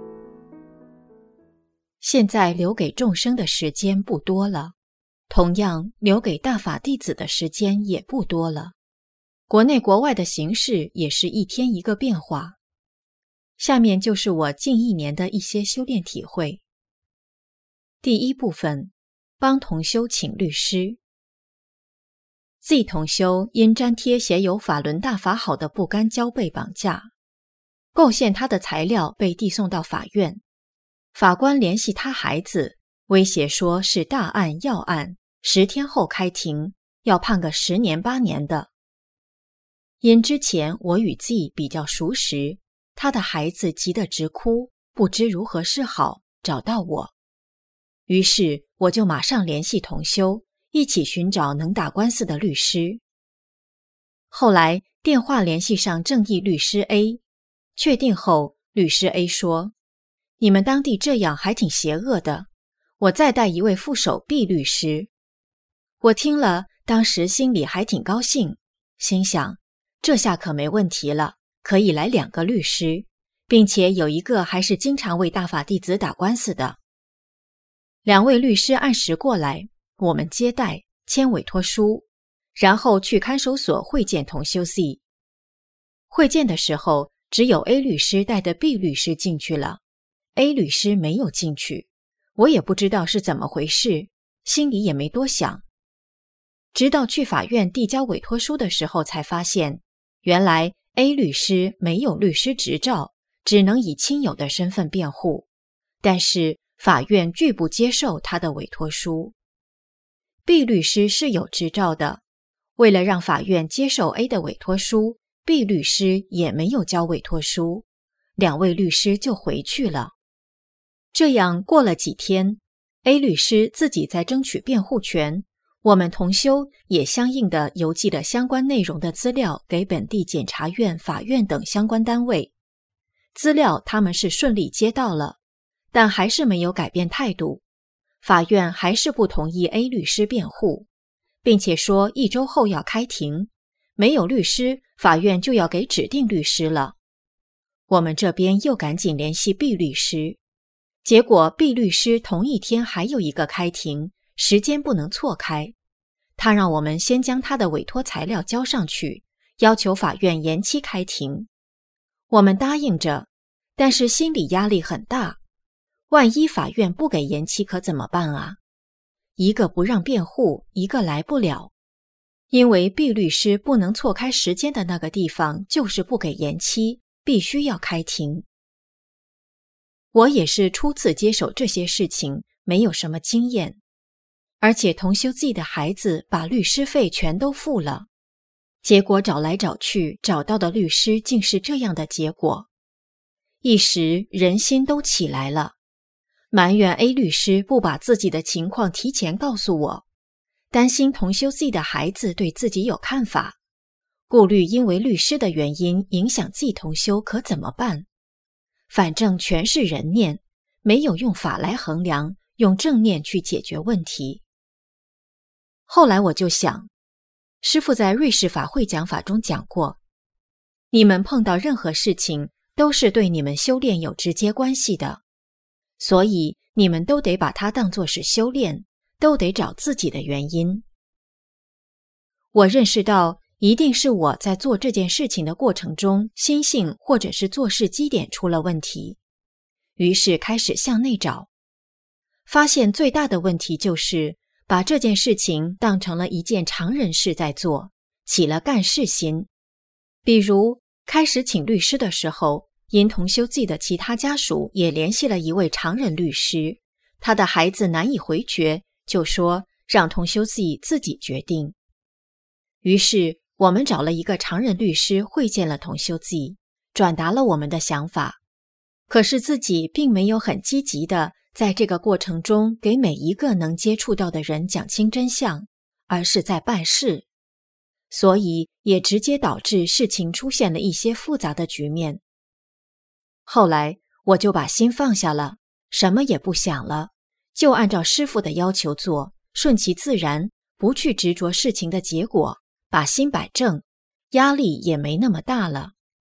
现在留给众生的时间不多了，同样留给大法弟子的时间也不多了。国内国外的形势也是一天一个变化。下面就是我近1年的一些修炼体会。第一部分，帮同修请律师。Z 同修因粘贴写有法轮大法好的布杆胶被绑架，构陷他的材料被递送到法院。法官联系他孩子，威胁说是大案要案，10天后开庭，要判个10年8年的。因之前我与 Z 比较熟识，他的孩子急得直哭，不知如何是好，找到我。于是我就马上联系同修，一起寻找能打官司的律师。后来电话联系上正义律师 A， 确定后，律师 A 说：“你们当地这样还挺邪恶的，我再带一位副手 B 律师。”我听了，当时心里还挺高兴，心想这下可没问题了，可以来2个律师，并且有一个还是经常为大法弟子打官司的。2位律师按时过来，我们接待，签委托书，然后去看守所会见同修 Z。 会见的时候，只有 A 律师带的 B 律师进去了， A 律师没有进去，我也不知道是怎么回事，心里也没多想。直到去法院递交委托书的时候才发现，原来 A 律师没有律师执照，只能以亲友的身份辩护，但是法院拒不接受他的委托书。B 律师是有执照的，为了让法院接受 A 的委托书， B 律师也没有交委托书，2位律师就回去了。这样过了几天， A 律师自己在争取辩护权，我们同修也相应的邮寄了相关内容的资料给本地检察院、法院等相关单位。资料他们是顺利接到了，但还是没有改变态度，法院还是不同意 A 律师辩护，并且说1周后要开庭，没有律师，法院就要给指定律师了。我们这边又赶紧联系 B 律师，结果 B 律师同一天还有一个开庭，时间不能错开。他让我们先将他的委托材料交上去，要求法院延期开庭。我们答应着，但是心理压力很大，万一法院不给延期可怎么办啊？一个不让辩护，一个来不了。因为 B 律师不能错开时间的那个地方就是不给延期，必须要开庭。我也是初次接手这些事情，没有什么经验，而且同修自己的孩子把律师费全都付了，结果找来找去，找到的律师竟是这样的结果。一时人心都起来了，埋怨 A 律师不把自己的情况提前告诉我，担心同修 Z 的孩子对自己有看法，顾虑因为律师的原因影响 Z 同修可怎么办？反正全是人念，没有用法来衡量，用正念去解决问题。后来我就想，师父在瑞士法会讲法中讲过，你们碰到任何事情都是对你们修炼有直接关系的，所以你们都得把它当作是修炼，都得找自己的原因。我认识到一定是我在做这件事情的过程中心性或者是做事基点出了问题，于是开始向内找，发现最大的问题就是把这件事情当成了一件常人事在做，起了干事心。比如开始请律师的时候，因同修 Z 的其他家属也联系了一位常人律师，他的孩子难以回绝，就说让同修 Z 自己决定。于是我们找了一个常人律师会见了同修 Z， 转达了我们的想法，可是自己并没有很积极的在这个过程中给每一个能接触到的人讲清真相，而是在办事，所以也直接导致事情出现了一些复杂的局面。后来我就把心放下了，什么也不想了，就按照师父的要求做，顺其自然，不去执着事情的结果，把心摆正，压力也没那么大了，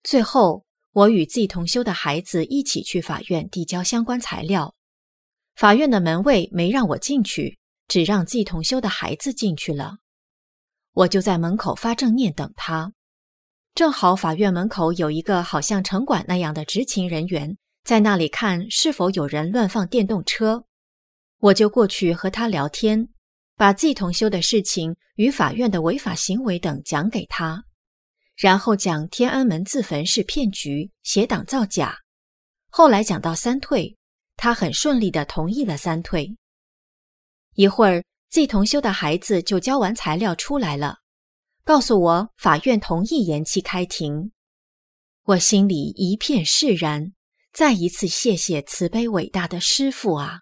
最后，我与季同修的孩子一起去法院递交相关材料。法院的门卫没让我进去，只让季同修的孩子进去了。我就在门口发正念等他。正好法院门口有一个好像城管那样的执勤人员，在那里看是否有人乱放电动车。我就过去和他聊天，把季同修的事情与法院的违法行为等讲给他，然后讲天安门自焚是骗局，写党造假。后来讲到三退，他很顺利地同意了三退。一会儿，季同修的孩子就交完材料出来了，告诉我法院同意延期开庭。我心里一片释然，再一次谢谢慈悲伟大的师父啊。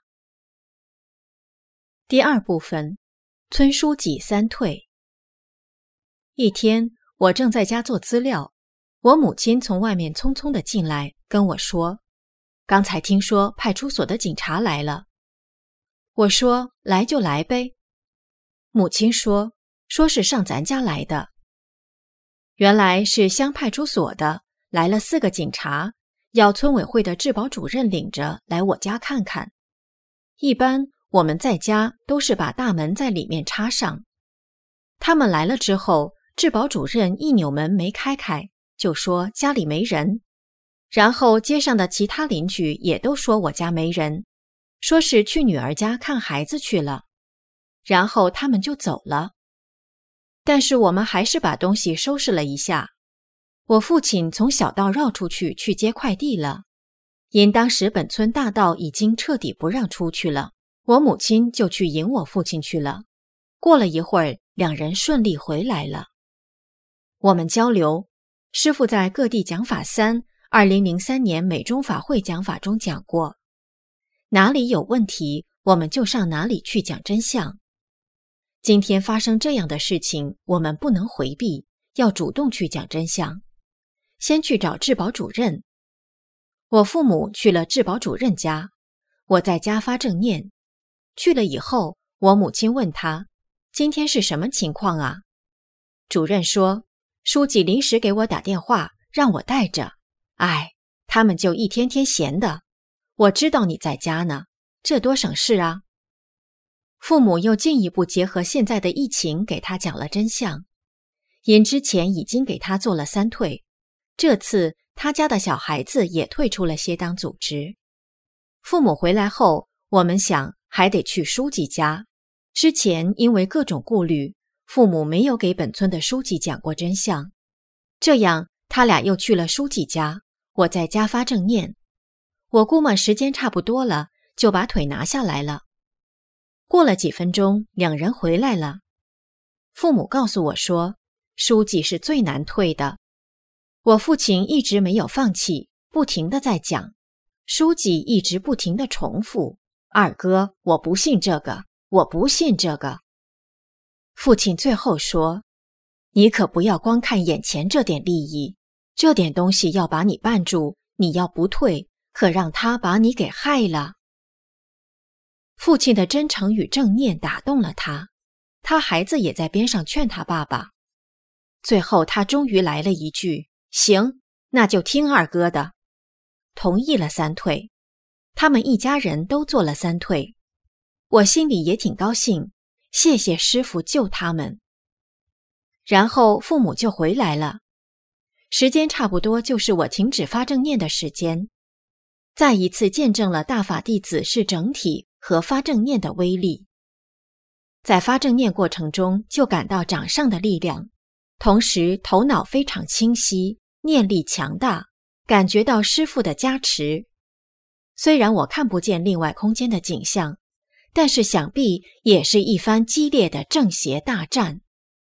第二部分，村书记三退。一天，我正在家做资料，我母亲从外面匆匆地进来跟我说，刚才听说派出所的警察来了。我说来就来呗。母亲说是上咱家来的。原来是乡派出所的，来了4个警察，要村委会的治保主任领着来我家看看。一般我们在家都是把大门在里面插上。他们来了之后，治保主任一扭门没开开，就说家里没人。然后街上的其他邻居也都说我家没人，说是去女儿家看孩子去了。然后他们就走了。但是我们还是把东西收拾了一下。我父亲从小道绕出去接快递了，因当时本村大道已经彻底不让出去了，我母亲就去迎我父亲去了。过了一会儿，两人顺利回来了。我们交流，师父在各地讲法3 2003年美中法会讲法中讲过，哪里有问题，我们就上哪里去讲真相。今天发生这样的事情，我们不能回避，要主动去讲真相。先去找治保主任。我父母去了治保主任家，我在家发正念。去了以后，我母亲问他，今天是什么情况啊？主任说，书记临时给我打电话，让我带着。哎，他们就一天天闲的。我知道你在家呢，这多省事啊。父母又进一步结合现在的疫情给他讲了真相。因之前已经给他做了3退，这次他家的小孩子也退出了协党组织。父母回来后，我们想还得去书记家。之前因为各种顾虑，父母没有给本村的书记讲过真相。这样他俩又去了书记家，我在家发正念。我估摸时间差不多了，就把腿拿下来了。过了几分钟，两人回来了。父母告诉我说，书记是最难退的。我父亲一直没有放弃，不停地在讲。书记一直不停地重复，二哥，我不信这个，我不信这个。父亲最后说，你可不要光看眼前这点利益，这点东西要把你绊住，你要不退，可让他把你给害了。父亲的真诚与正念打动了他，他孩子也在边上劝他爸爸。最后他终于来了一句，行，那就听二哥的，同意了3退。他们一家人都做了3退，我心里也挺高兴，谢谢师父救他们。然后父母就回来了，时间差不多就是我停止发正念的时间，再一次见证了大法弟子是整体和发正念的威力。在发正念过程中就感到掌上的力量，同时头脑非常清晰，念力强大，感觉到师父的加持。虽然我看不见另外空间的景象，但是想必也是一番激烈的正邪大战。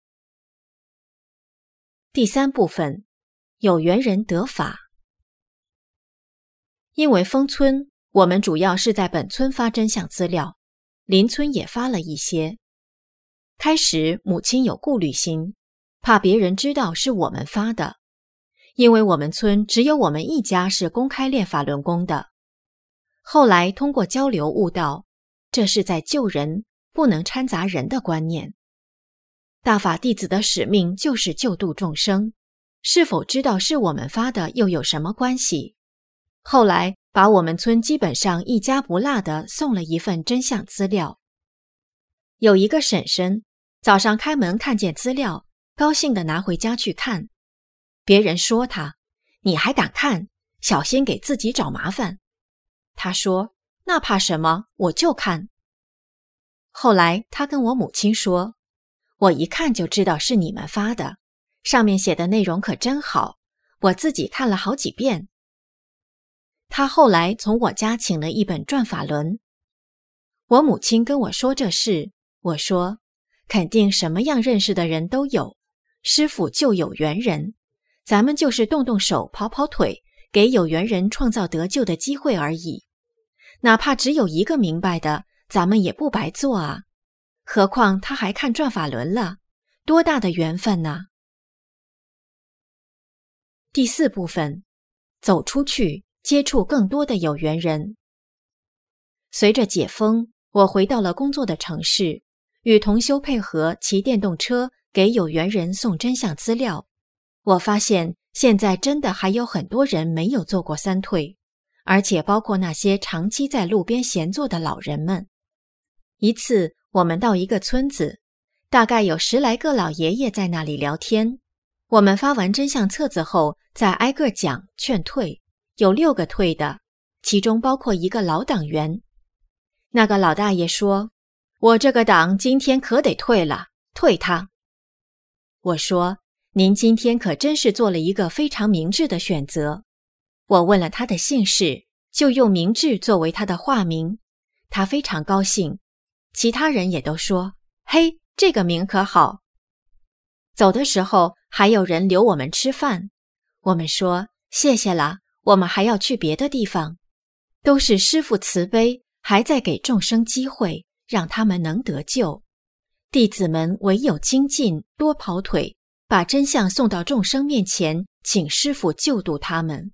第3部分，有缘人得法。因为封村，我们主要是在本村发真相资料，邻村也发了一些。开始母亲有顾虑心，怕别人知道是我们发的，因为我们村只有我们一家是公开练法轮功的。后来通过交流悟到，这是在救人，不能掺杂人的观念。大法弟子的使命就是救度众生， 是否知道是我们发的又有什么关系？后来把我们村基本上一家不落地送了一份真相资料。有一个婶婶早上开门看见资料，高兴地拿回家去看。别人说她：“你还敢看？小心给自己找麻烦。”她说：“那怕什么，我就看。”后来她跟我母亲说：“我一看就知道是你们发的，上面写的内容可真好，我自己看了好几遍。”她后来从我家请了一本转法轮。我母亲跟我说这事，我说：“肯定什么样认识的人都有，师父就有缘人，咱们就是动动手跑跑腿，给有缘人创造得救的机会而已。哪怕只有一个明白的，咱们也不白做啊。何况他还看转法轮了，多大的缘分呢？”第4部分，走出去，接触更多的有缘人。随着解封，我回到了工作的城市，与同修配合骑电动车给有缘人送真相资料。我发现现在真的还有很多人没有做过3退，而且包括那些长期在路边闲坐的老人们。一次我们到一个村子，大概有10来个老爷爷在那里聊天。我们发完真相册子后，再挨个讲劝退，有6个退的，其中包括一个老党员。那个老大爷说：“我这个党今天可得退了，退他。”我说：“您今天可真是做了一个非常明智的选择。”我问了他的姓氏，就用明智作为他的化名，他非常高兴。其他人也都说：“嘿，这个名可好。”走的时候还有人留我们吃饭，我们说：“谢谢了，我们还要去别的地方。”都是师父慈悲，还在给众生机会，让他们能得救。弟子们唯有精进，多跑腿，把真相送到众生面前，请师父救度他们。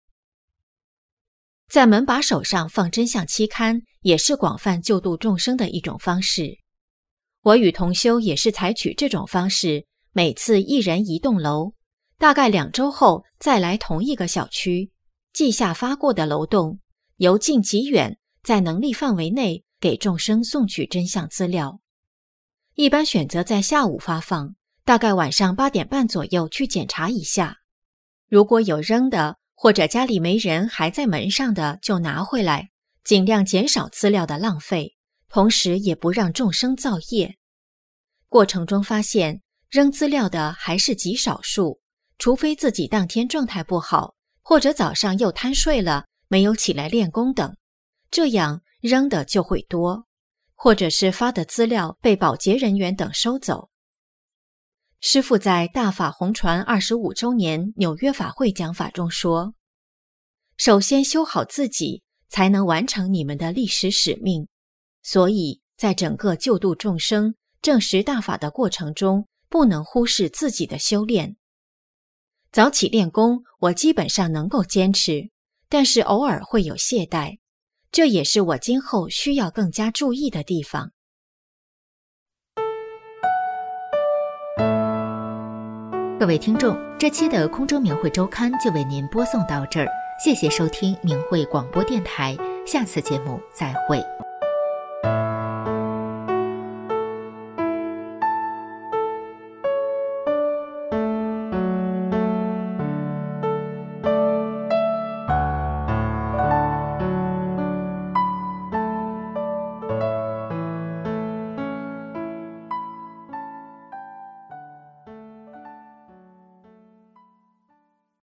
在门把手上放真相期刊，也是广泛救度众生的一种方式。我与同修也是采取这种方式，每次一人一栋楼，大概2周后再来同一个小区，记下发过的楼栋，由近及远，在能力范围内给众生送取真相资料。一般选择在下午发放，大概晚上8点半左右去检查一下。如果有扔的，或者家里没人还在门上的，就拿回来，尽量减少资料的浪费，同时也不让众生造业。过程中发现，扔资料的还是极少数，除非自己当天状态不好，或者早上又贪睡了，没有起来练功等，这样扔的就会多，或者是发的资料被保洁人员等收走。师父在大法红传25周年纽约法会讲法中说，首先修好自己，才能完成你们的历史使命。所以在整个救度众生、证实大法的过程中，不能忽视自己的修炼。早起练功，我基本上能够坚持，但是偶尔会有懈怠，这也是我今后需要更加注意的地方。 各位听众，这期的空中明慧周刊就为您播送到这儿，谢谢收听明慧广播电台，下次节目再会。